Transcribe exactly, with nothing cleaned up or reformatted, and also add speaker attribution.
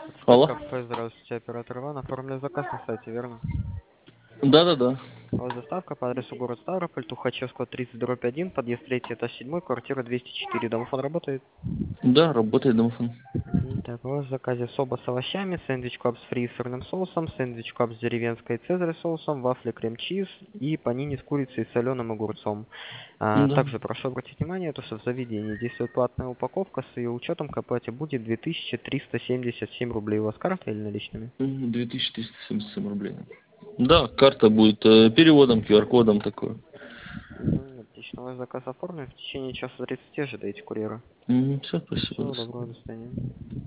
Speaker 1: Алло.
Speaker 2: Кафе, здравствуйте, оператор Иван. Оформили заказ на сайте, верно?
Speaker 1: Да-да-да.
Speaker 2: У вас доставка по адресу город Ставрополь, Тухачевского тридцать, дробь один, подъезд третий, этаж семь, квартира двести четыре. Домофон работает?
Speaker 1: Да, работает домофон.
Speaker 2: Мгм. Так, у вас в заказе соба с овощами, сэндвич кап с фри и сырным соусом, сэндвич кап с деревенской цезарь соусом, вафли крем-чиз и панини с курицей и соленым огурцом. А,
Speaker 1: Да.
Speaker 2: также прошу обратить внимание, то, что в заведении действует платная упаковка, с ее учетом к оплате будет две тысячи триста семьдесят семь рублей. У вас карта или наличными?
Speaker 1: Мгм, две тысячи триста семьдесят семь рублей. Да, карта будет э, переводом, ку ар кодом такой.
Speaker 2: Мгм, отлично, ваш заказ оформлен. В течение часа тридцати ожидайте курьера.
Speaker 1: Все, спасибо,
Speaker 2: Всего
Speaker 1: до
Speaker 2: доброго,
Speaker 1: свидания.
Speaker 2: до свидания.